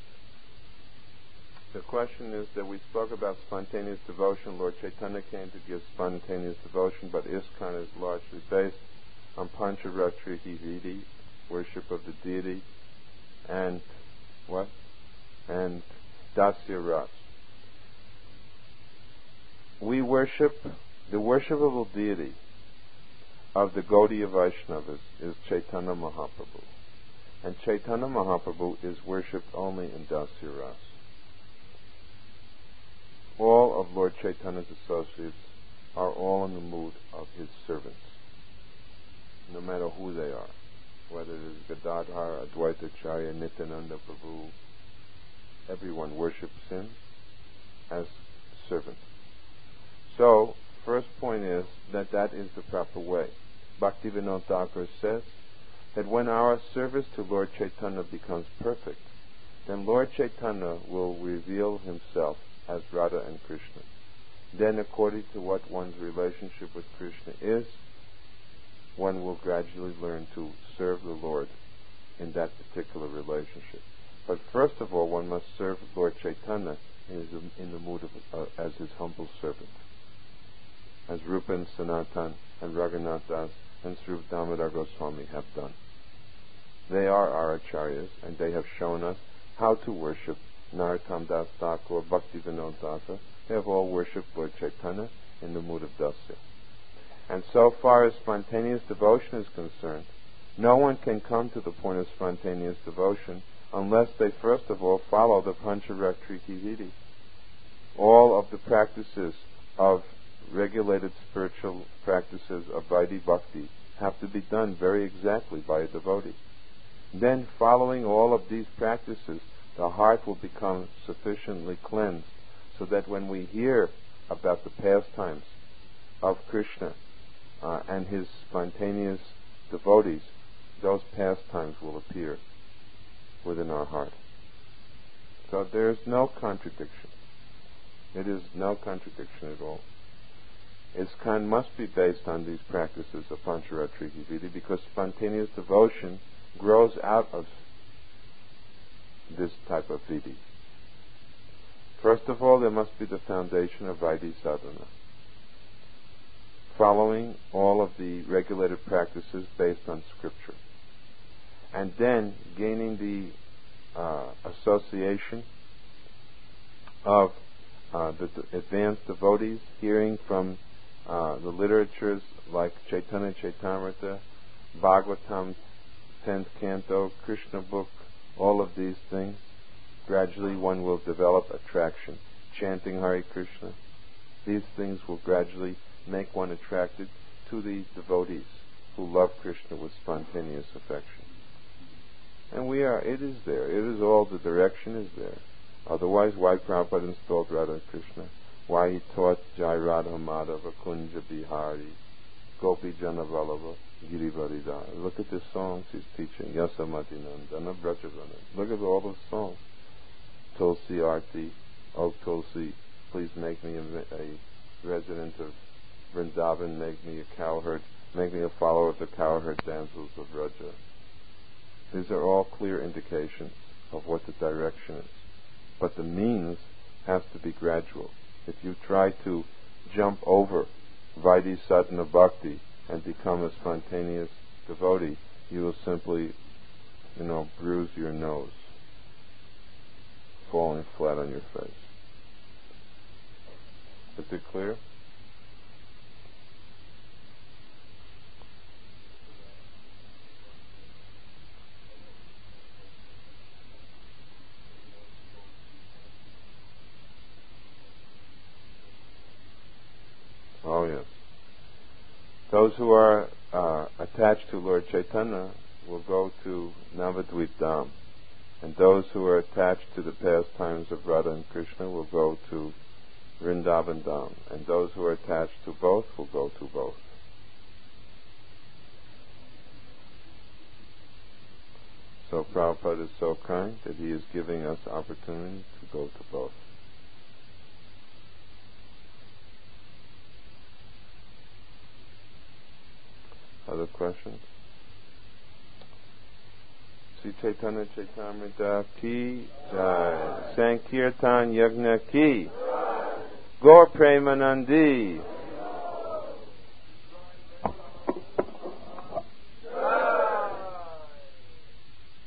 the question is that we spoke about spontaneous devotion. Lord Chaitanya came to give spontaneous devotion, but ISKCON is largely based on Pancharatri Vidi, worship of the deity, and what? And Dasya Ras. We worship the worshipable deity of the Gaudiya Vaishnavas is Chaitanya Mahaprabhu. And Chaitanya Mahaprabhu is worshipped only in Dasya Ras. All of Lord Chaitanya's associates are all in the mood of his servants, no matter who they are, whether it is Gadadhar, Advaita Acharya, Nityananda Prabhu. Everyone worships him as servant. So, first point is that is the proper way. Bhaktivinoda Thakur says that when our service to Lord Chaitanya becomes perfect, then Lord Chaitanya will reveal himself as Radha and Krishna. Then, according to what one's relationship with Krishna is, one will gradually learn to serve the Lord in that particular relationship. But first of all, one must serve Lord Chaitanya in the mood of as his humble servant, as Rupa and Sanatan and Raghunath Das and Sri Damodar Goswami have done. They are our acharyas, and they have shown us how to worship Narottam Das Thakur, Bhaktivinoda Thakur. They have all worshipped Lord Chaitanya in the mood of Dasya. And so far as spontaneous devotion is concerned, no one can come to the point of spontaneous devotion unless they first of all follow the Pancharatri Vidi. All of the practices of regulated spiritual practices of Vaidhi Bhakti have to be done very exactly by a devotee. Then, following all of these practices, the heart will become sufficiently cleansed so that when we hear about the pastimes of Krishna and his spontaneous devotees, those pastimes will appear within our heart. So there is no contradiction. It is no contradiction at all. ISKCON must be based on these practices of Pancharatri Vidi because spontaneous devotion grows out of this type of Vidi. First of all, there must be the foundation of Vaidhi Sadhana, following all of the regulated practices based on Scripture, and then gaining the association of the advanced devotees, hearing from the literatures like Chaitanya Chaitamrita, Bhagavatam, 10th canto, Krishna book, all of these things, gradually one will develop attraction. Chanting Hare Krishna, these things will gradually make one attracted to the devotees who love Krishna with spontaneous affection. And it is there. It is all, the direction is there. Otherwise, why Prabhupada installed Radha Krishna? Why he taught Jai Radha Madhava Kunja Bihari, Gopi Jana Vallabha, Girivardhari. Look at the songs he's teaching. Yasamati Nandana Brajavana. Look at all those songs. Tulsi Arti, O Tulsi, please make me a resident of Vrindavan, make me a cowherd, make me a follower of the cowherd damsels of Vraja. These are all clear indications of what the direction is. But the means has to be gradual. If you try to jump over Vaidhi Sadhana Bhakti and become a spontaneous devotee, you will simply, bruise your nose, falling flat on your face. Is it clear? Oh, yes. Those who are attached to Lord Chaitanya will go to Navadvip Dham. And those who are attached to the pastimes of Radha and Krishna will go to Vrindavan Dham. And those who are attached to both will go to both. So Prabhupada is so kind that he is giving us opportunity to go to both. Other questions? Sri Chaitanya Chaitamrita ki jai. Sankirtan Yagna ki. Gaur Premanandi.